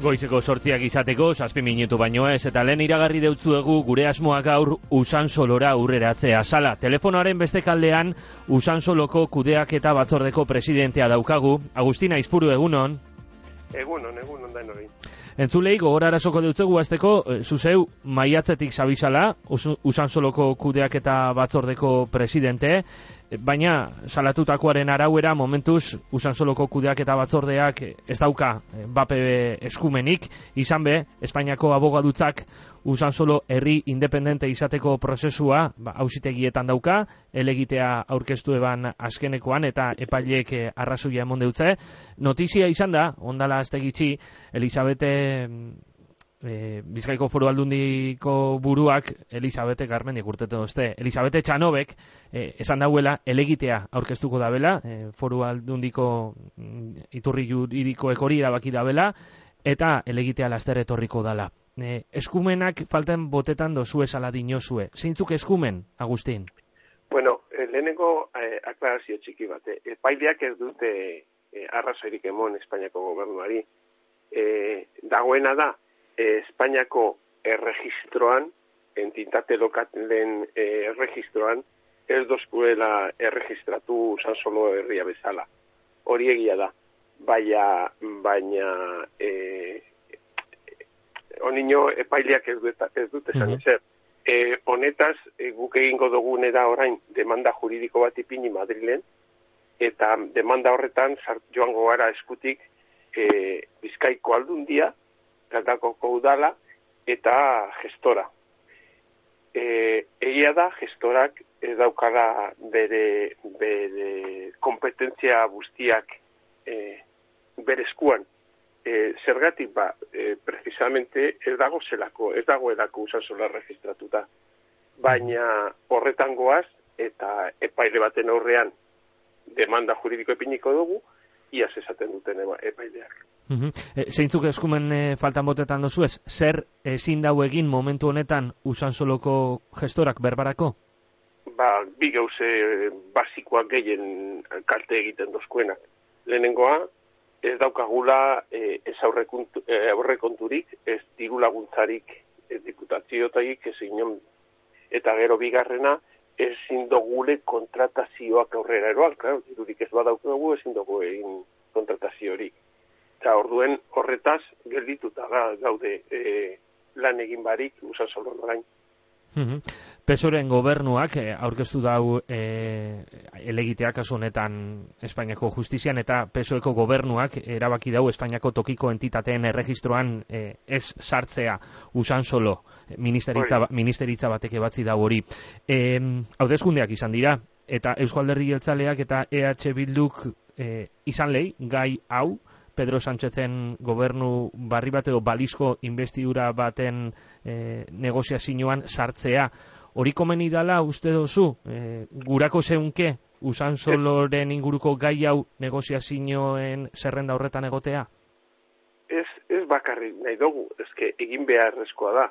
Goizeko 8 izateko, 7 minutu baino ez, eta lehen iragarri deutzuegu gure asmoa gaur Usansolora aurreratzea. Sala, telefonoaren beste kaldean Usansoloko kudeaketa batzordeko presidentea daukagu. Agustina Aizpuru, egunon. Egunon da hori. Entzulei, gogorarazoko deutzuegu azteko, zuzeu maiatzetik zabizala, Usansoloko kudeaketa batzordeko presidente, baina salatutakoaren arauera momentuz Usansoloko kudeaketa batzordeak ez dauka bape eskumenik, izan be, Espainiako abogadutzak Usansolo herri independente izateko prozesua auzitegietan dauka, helegitea aurkeztu eban azkenekoan eta epaileek arrazoia emon deutze. Notizia izan da, ondala aztegitzi, Elisabete Bizkaiko Foru Aldundiko buruak Elisabete Garmendik urtetu dozte. Elisabete Txanobek esan dauela helegitea aurkeztuko dabela, Foru Aldundiko iturri juridikoek hori erabaki dabela, eta helegitea laster etorriko dala. Eskumenak falten botetan dozue sala dinozue. Zeintzuk eskumen, Agustin? Bueno, lehenengo aklarazio txiki bat. Epaileak ez dute arrazoirik emon Espainiako gobernuari. Dagoena da, Espainiako erregistroan, entitate lokalen erregistroan, ez dozkuela erregistratu Usansolo herria bezala. Hori egia da. Baina onino epaileak ez dut esan ezer. Honetaz, guk egingo dugunera orain demanda juridiko bat ipini Madrilen, eta demanda horretan joango gara eskutik Bizkaiko Aldundia, Galdakoko udala eta gestora. Egia da, gestorak ez daukala bere kompetentzia guztiak bere eskuan. Zergatik precisamente ez dagoelako Usansola registratuta. Baina horretan goaz eta epaile baten aurrean demanda juridiko epiniko dugu, iaz esaten duten epaileak. Zeintzuk eskumen faltan botetan dozuez, zer ezin dau egin momentu honetan Usansoloko gestorak berbarako? Bi gauze basikoak gehien kalte egiten dozkuenak. Lehenengoa, ez daukagula ez aurrekonturik, ez diru laguntzarik, ez diputaziotaik, ez inon. Eta gero bigarrena, ezin dogule kontratazioak aurrera eroan, claro, dirurik ez badaukagu, ezin dugu egin kontrataziorik. Eta orduen horretaz geldituta gaude lan egin barik Usansolon orain. PSOEren gobernuak aurkeztu dau helegitea kasu honetan Espainiako justizian, eta PSOEko gobernuak erabaki dau Espainiako tokiko entitateen erregistroan ez sartzea Usansolo, ministeritza batek ebatzi dau hori. Hauteskundeak izan dira, eta Eusko Alderdi Jeltzaleak eta EH Bilduk izan lehi gai hau, Pedro Sánchezen gobernu barri bat edo balizko investidura baten negoziazioan sartzea. Hori komeni dala uste dozu, gurako zeunke Usansoloren inguruko gai hau negoziazioen zerrenda horretan egotea? Ez bakarrik nahi dugu, ezke egin beharrezkoa da.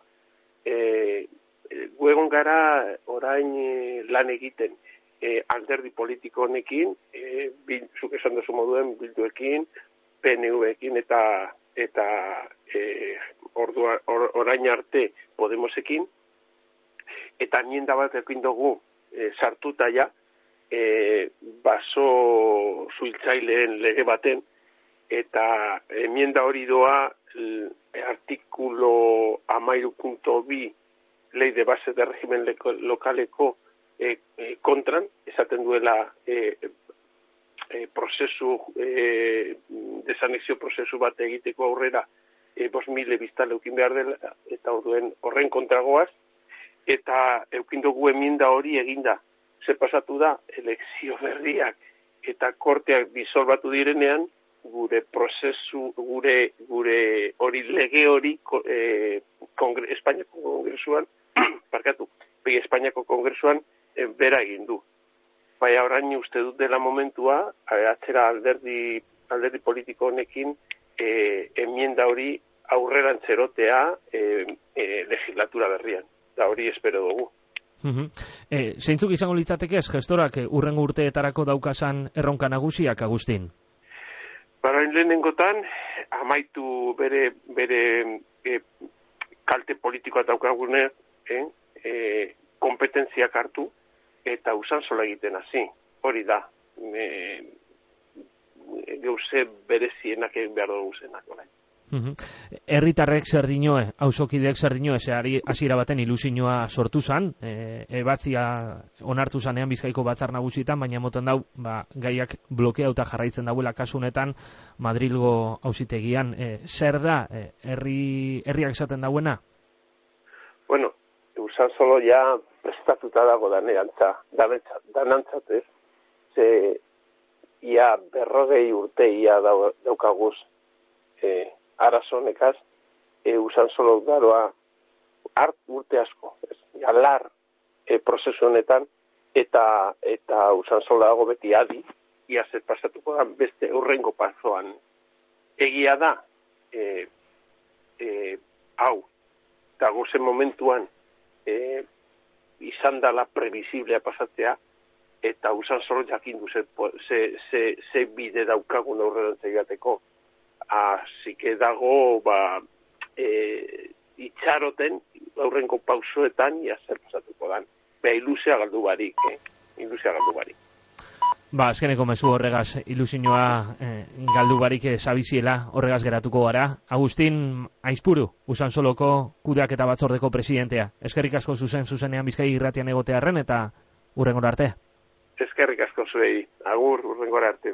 Gu egon gara orain lan egiten alderdi politiko honekin, zuk esan duzu moduen Bilduekin, PNV-ekin eta orain arte Podemosekin, eta nienda bat ekin dugu sartuta ja, baso zuiltzaileen lege baten, eta enmienda hori doa artikulo 13.2 Ley de Base de Régimen Lokaleko kontran, esaten duela prozesu, desanexio prozesu bat egiteko aurrera 5.000 biztanle eukin behar dela, eta horren kontragoaz, eta eukin dugu enmienda hori eginda. Zer pasatu da, elekzio berriak eta korteak disolbatu direnean, gure prozesu, gure hori lege hori Espainiako Kongresuan, Espainiako Kongresuan bera egin du. Baina orain uste dut dela momentua, atzera alderdi politiko honekin enmienda hori aurreran zerotea legislatura berrian. Da hori espero dugu. Zeintzuk izango litzateke ez gestorak urrengo urteetarako daukasan erronka nagusiak, Agustin? Barain lehenengotan, amaitu bere kalte politikoa daukagune, kompetentziak hartu, eta Usansola egiten hasi. Hori da, gauze berezienak egin behar dugu zenak, orain. Herritarrek zer dinoe, auzokideek zer dinoe, hasiera baten ilusioa sortu zan, ebatzia onartu zanean Bizkaiko batzar nagusietan, baina moten dau, gaiak blokeauta jarraitzen dauela kasu honetan Madrilgo auzitegian. Zer da, herriak esaten dauena? Bueno, Usansolo ja prestatuta dago danantzat, ez? Ze ia 40 urte ia daukaguz arazonekaz, Usansolo daroa urte asko, lar prozesu honetan, eta Usansolo dago beti adi, ia zer pasatuko da beste urrengo pasoan. Egia da, hau, dago zen momentuan, izan dala previsiblea pasatzea, eta Usansolo jakindu ze bide daukagun aurrerantz egateko. Así que dago itxaroten aurrenko pausoetan ja zer pasatuko dan. Ilusia galdu barik, ilusia galdu barik. Azkeneko mezu horregaz ilusioa galdu barik zabiziela horregaz geratuko gara. Agustin Aizpuru, Usansoloko kudeaketa batzordeko presidentea. Eskerrik asko zuzenean Bizkai irratian egotearren eta hurrengora arte. Eskerrik asko zuei. Agur, hurrengora arte.